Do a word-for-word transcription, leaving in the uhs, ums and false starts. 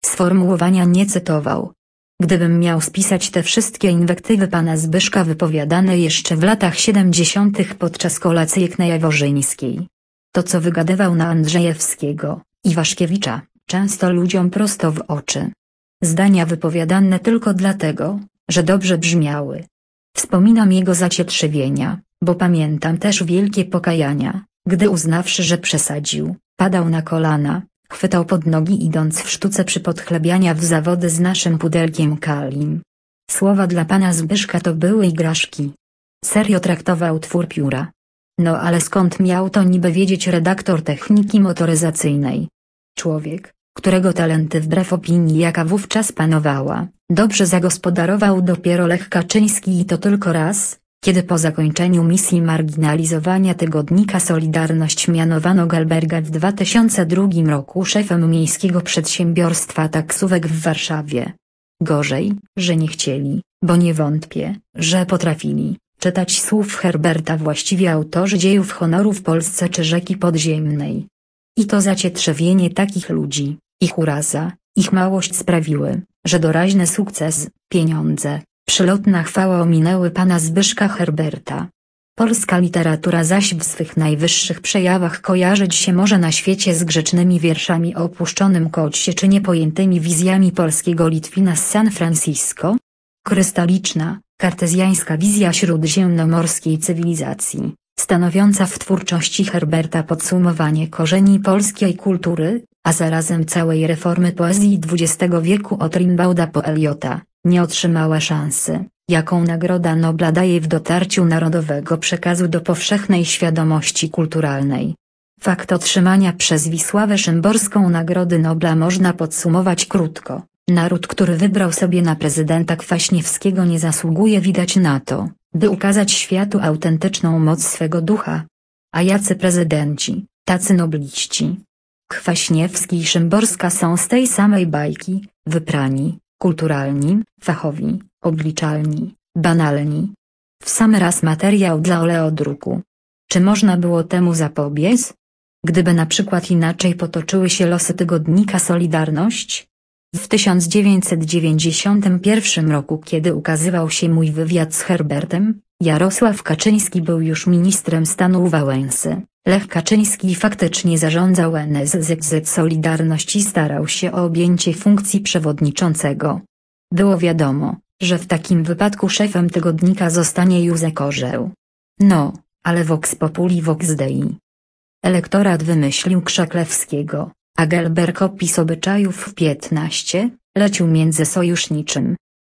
Sformułowania nie cytował. Gdybym miał spisać te wszystkie inwektywy pana Zbyszka wypowiadane jeszcze w latach siedemdziesiątych podczas kolacyjek na Jaworzyńskiej. To co wygadywał na Andrzejewskiego, Iwaszkiewicza, często ludziom prosto w oczy. Zdania wypowiadane tylko dlatego, że dobrze brzmiały. Wspominam jego zacietrzewienia, bo pamiętam też wielkie pokajania, gdy uznawszy, że przesadził, padał na kolana, chwytał pod nogi idąc w sztuce przy podchlebiania w zawody z naszym pudelkiem kalim. Słowa dla pana Zbyszka to były igraszki. Serio traktował twór pióra. No ale skąd miał to niby wiedzieć redaktor techniki motoryzacyjnej? Człowiek, którego talenty wbrew opinii jaka wówczas panowała, dobrze zagospodarował dopiero Lech Kaczyński i to tylko raz, kiedy po zakończeniu misji marginalizowania tygodnika Solidarność mianowano Galberga w dwa tysiące drugim roku szefem miejskiego przedsiębiorstwa taksówek w Warszawie. Gorzej, że nie chcieli, bo nie wątpię, że potrafili, czytać słów Herberta właściwie autorzy dziejów honoru w Polsce czy Rzeki Podziemnej. I to zacietrzewienie takich ludzi, ich uraza, ich małość sprawiły, że doraźny sukces, pieniądze, przylotna chwała ominęły pana Zbyszka Herberta. Polska literatura zaś w swych najwyższych przejawach kojarzyć się może na świecie z grzecznymi wierszami o opuszczonym kocie czy niepojętymi wizjami polskiego Litwina z San Francisco. Krystaliczna, kartezjańska wizja śródziemnomorskiej cywilizacji, stanowiąca w twórczości Herberta podsumowanie korzeni polskiej kultury, a zarazem całej reformy poezji dwudziestego wieku od Rimbauda po Eliota, nie otrzymała szansy, jaką Nagroda Nobla daje w dotarciu narodowego przekazu do powszechnej świadomości kulturalnej. Fakt otrzymania przez Wisławę Szymborską Nagrody Nobla można podsumować krótko. Naród, który wybrał sobie na prezydenta Kwaśniewskiego, nie zasługuje widać na to, by ukazać światu autentyczną moc swego ducha. A jacy prezydenci, tacy nobliści. Kwaśniewski i Szymborska są z tej samej bajki, wyprani, kulturalni, fachowi, obliczalni, banalni. W sam raz materiał dla oleodruku. Czy można było temu zapobiec? Gdyby na przykład inaczej potoczyły się losy tygodnika Solidarność? W tysiąc dziewięćset dziewięćdziesiątym pierwszym roku, kiedy ukazywał się mój wywiad z Herbertem, Jarosław Kaczyński był już ministrem stanu Wałęsy. Lech Kaczyński faktycznie zarządzał N S Z Z Solidarność i starał się o objęcie funkcji przewodniczącego. Było wiadomo, że w takim wypadku szefem tygodnika zostanie Józef Orzeł. No, ale vox populi vox dei. Elektorat wymyślił Krzaklewskiego, a Galberg opis obyczajów w piętnaście, lecił międzysojuszniczym,